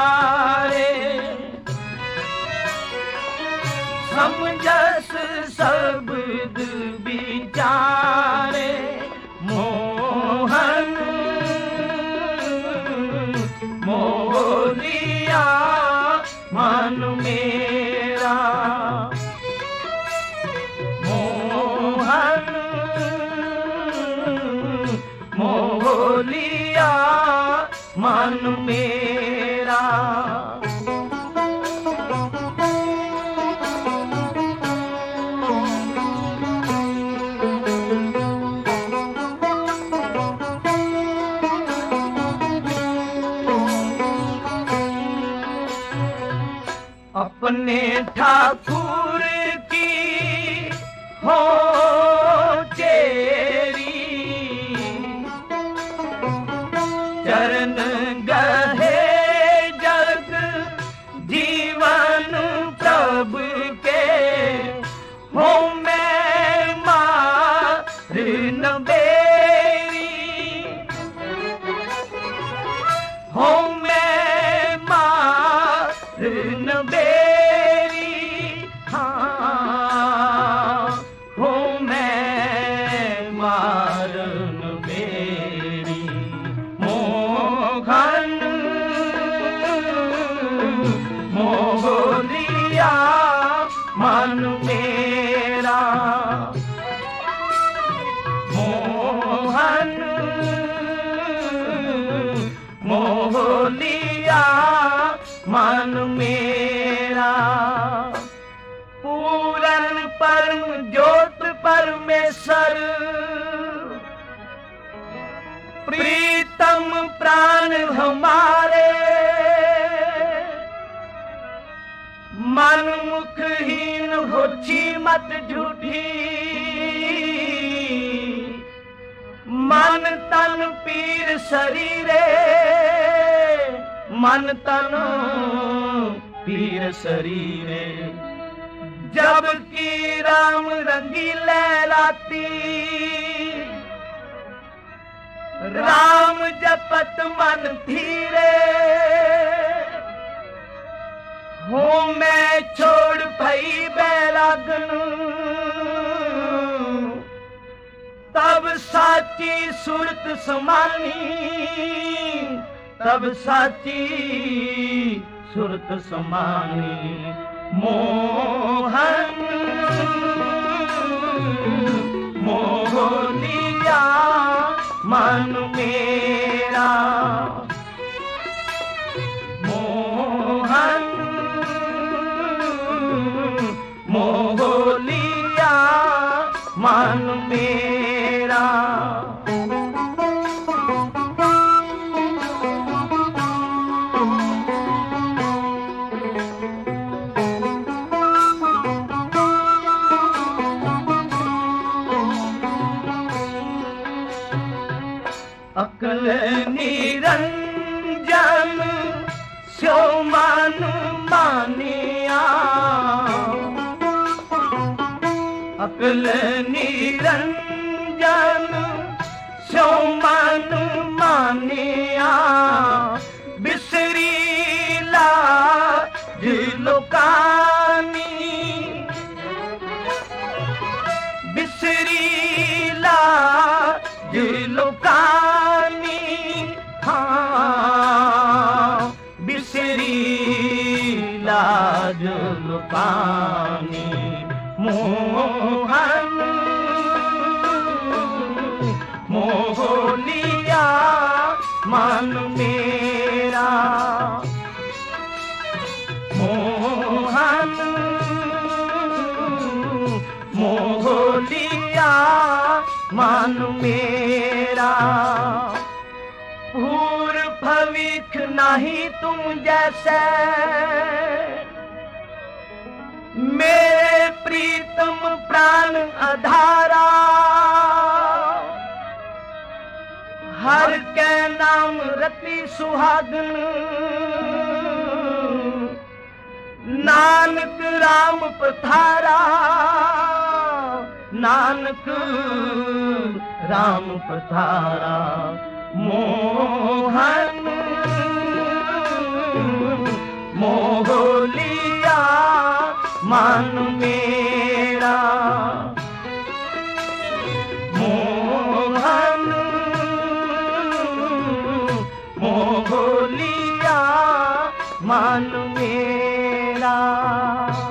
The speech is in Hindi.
समझस शब्द विचारे मोहन मोलिया मन मेरा मोहन मोलिया मन मेरा। अपने ठाकुर की हो चेरी चरण गहे जग जीवन प्रभु के हो मैं मार न बेरी हो मैं मार न बेरी मन मेरा मोहन मोलिया मन मेरा। पूरन परम ज्योत परमेश्वर प्रीतम प्राण हमारे मन मुखहीन होची मत झूठी मन तन पीर शरीरे मन तन पीर शरीरे। जब की राम रंगी लहराती राम जपत मन धीरे हो मैं छोड़ भई बैरागन तब साची सुरत समानी तब साची सुरत समानी। मोहन मोलिया मन मेरा मोहन मोलिया मन मेरा। अकल निरंजन स्यो मन मानिया अकल निरंजन स्यो मन मानिया बिसरी लाज लोकानी बिसरी लाज लोकानी हाँ बिसरी लाज लोकानी। मोहन मोलिया मन मेरा मोहन मोलिया मन मेरा। भूर भविख नहीं तुम जैसे मेरे प्रीतम प्राण आधारा हर के नाम रति सुहागन नानक राम पधारा नानक राम पधारा। मोहन मोह लिया मन मेरा। मोहन मोह लिया मन मेरा।